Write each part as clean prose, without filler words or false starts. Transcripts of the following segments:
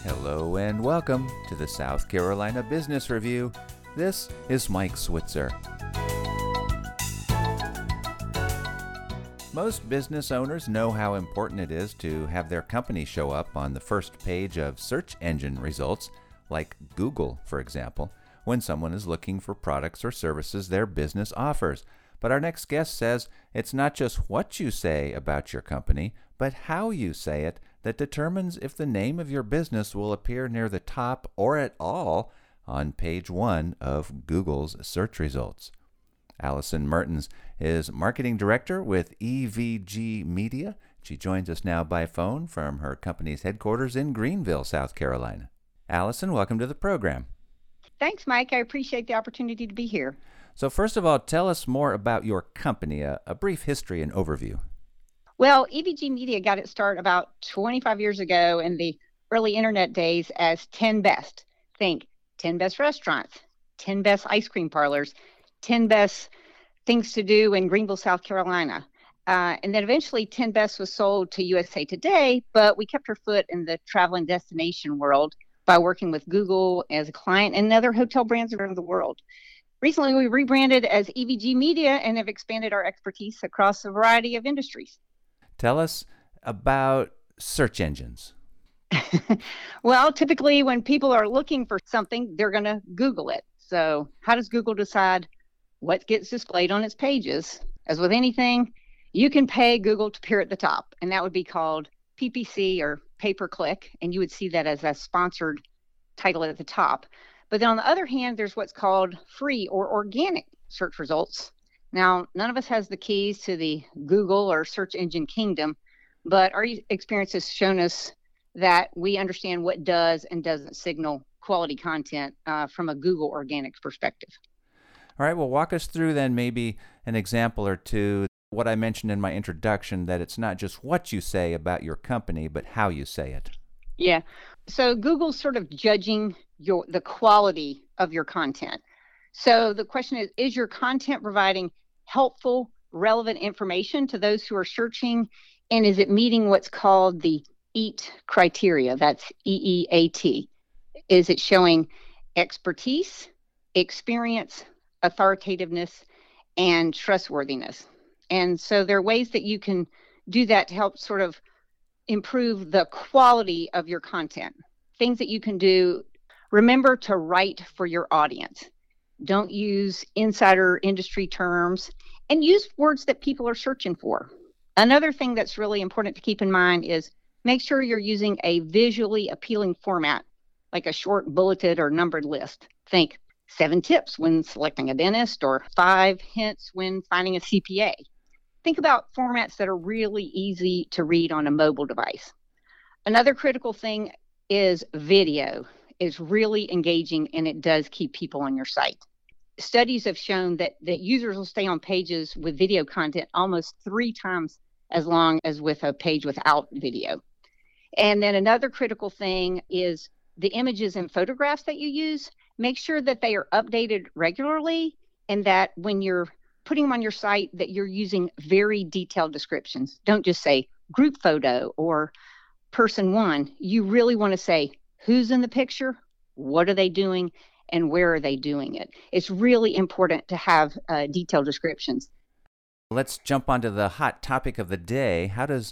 Hello and welcome to the South Carolina Business Review. This is Mike Switzer. Most business owners know how important it is to have their company show up on the first page of search engine results, like Google, for example, when someone is looking for products or services their business offers. But our next guest says it's not just what you say about your company, but how you say it that determines if the name of your business will appear near the top or at all on page 1 of Google's search results. Allison Mertens is Marketing Director with EVG Media. She joins us now by phone from her company's headquarters in Greenville, South Carolina. Allison, welcome to the program. Thanks, Mike. I appreciate the opportunity to be here. So first of all, tell us more about your company, a brief history and overview. Well, EVG Media got its start about 25 years ago in the early internet days as 10 Best. Think 10 best restaurants, 10 best ice cream parlors, 10 best things to do in Greenville, South Carolina. And then eventually 10 Best was sold to USA Today, but we kept our foot in the travel and destination world by working with Google as a client and other hotel brands around the world. Recently, we rebranded as EVG Media and have expanded our expertise across a variety of industries. Tell us about search engines. Well, typically when people are looking for something, they're going to Google it. So how does Google decide what gets displayed on its pages? As with anything, you can pay Google to appear at the top, and that would be called PPC or pay-per-click, and you would see that as a sponsored title at the top. But then on the other hand, there's what's called free or organic search results. Now, none of us has the keys to the Google or search engine kingdom, but our experience has shown us that we understand what does and doesn't signal quality content from a Google organic perspective. All right, well, walk us through then maybe an example or two. What I mentioned in my introduction, that it's not just what you say about your company, but how you say it. Yeah. So Google's sort of judging the quality of your content. So the question is your content providing helpful, relevant information to those who are searching? And is it meeting what's called the EAT criteria? That's EEAT. Is it showing expertise, experience, authoritativeness, and trustworthiness? And so there are ways that you can do that to help sort of improve the quality of your content. Things that you can do. Remember to write for your audience. Don't use insider industry terms and use words that people are searching for. Another thing that's really important to keep in mind is make sure you're using a visually appealing format, like a short bulleted or numbered list. Think 7 tips when selecting a dentist or 5 hints when finding a CPA. Think about formats that are really easy to read on a mobile device. Another critical thing is video is really engaging, and it does keep people on your site. Studies have shown that users will stay on pages with video content almost 3 times as long as with a page without video. And then another critical thing is the images and photographs that you use. Make sure that they are updated regularly, and that when you're putting them on your site that you're using very detailed descriptions. Don't just say group photo or person 1. You really want to say who's in the picture, what are they doing, and where are they doing it. It's really important to have detailed descriptions. Let's jump onto the hot topic of the day. How does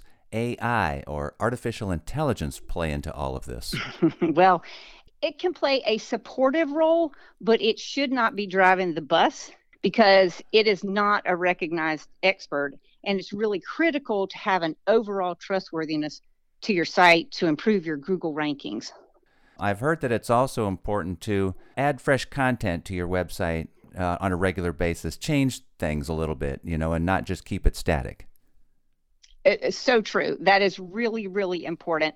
AI or artificial intelligence play into all of this? Well, it can play a supportive role, but it should not be driving the bus because it is not a recognized expert. And it's really critical to have an overall trustworthiness to your site to improve your Google rankings. I've heard that it's also important to add fresh content to your website on a regular basis, change things a little bit, and not just keep it static. It's so true. That is really, really important.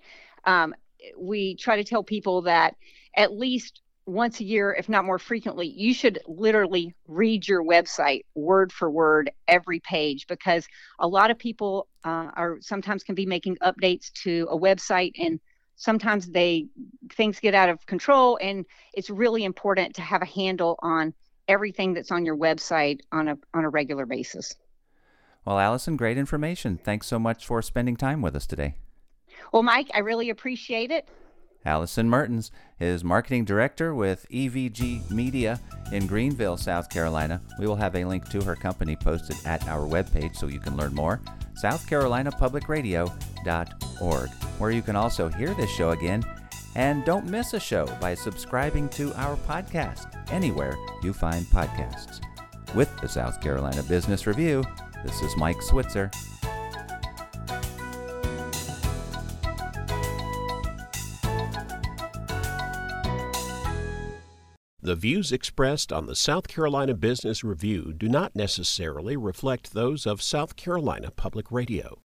We try to tell people that at least once a year, if not more frequently, you should literally read your website word for word every page, because a lot of people sometimes can be making updates to a website, and sometimes things get out of control, and it's really important to have a handle on everything that's on your website on a regular basis. Well, Allison, great information. Thanks so much for spending time with us today. Well, Mike, I really appreciate it. Allison Mertens is Marketing Director with EVG Media in Greenville, South Carolina. We will have a link to her company posted at our webpage so you can learn more, southcarolinapublicradio.org, where you can also hear this show again. And don't miss a show by subscribing to our podcast anywhere you find podcasts. With the South Carolina Business Review, this is Mike Switzer. The views expressed on the South Carolina Business Review do not necessarily reflect those of South Carolina Public Radio.